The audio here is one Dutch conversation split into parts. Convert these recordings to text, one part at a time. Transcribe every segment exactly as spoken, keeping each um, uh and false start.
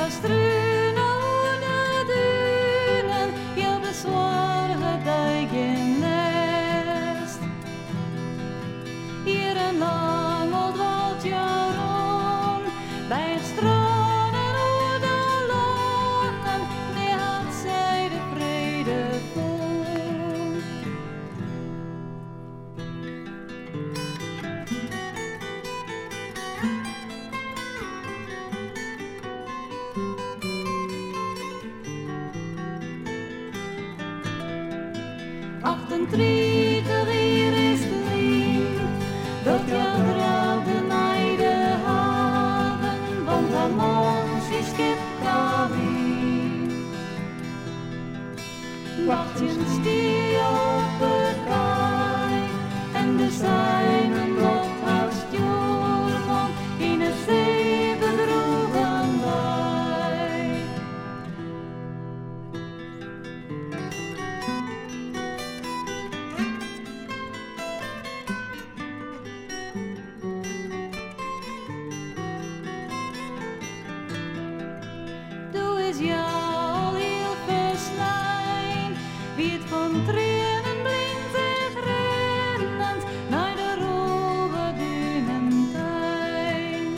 struinen de duinen, je bezorgen dat je nest. Hier een lang oud woudje rond, bij het stronen over de lonen, die had zij de vrede vond. achtentwintig hier is het lief, dat je draagde naar de haven, want haar man is schip kabie. Wachtjen stier op de kaai, en de zijnen nog haast joorman, in het zee bedroegen wij. Doe eens jou heel verslaan, wie het van tranen blind zich rennend naar de roge dunentuin.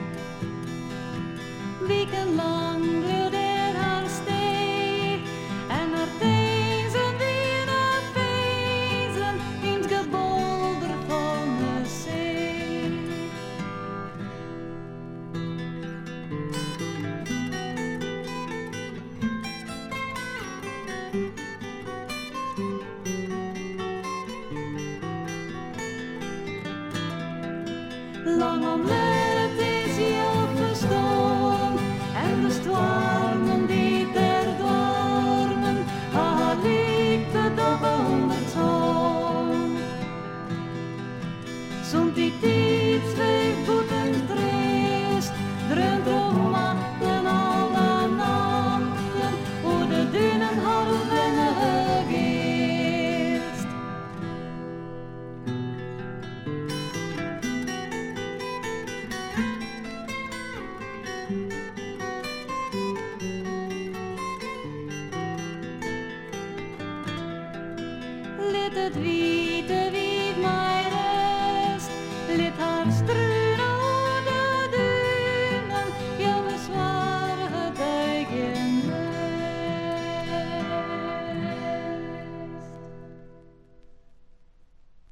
Wekenlang gluurde haar steeg en haar tezen weer naar feesten in het gebolder van de zee. Lang omlet is je verstomd en de stormen die ter dormen, haar liep het op onder zon. Zond die tijd twee voeten trist, dreunt om machten alle nachten, hoe de dunen hadden gegeest. Let het wie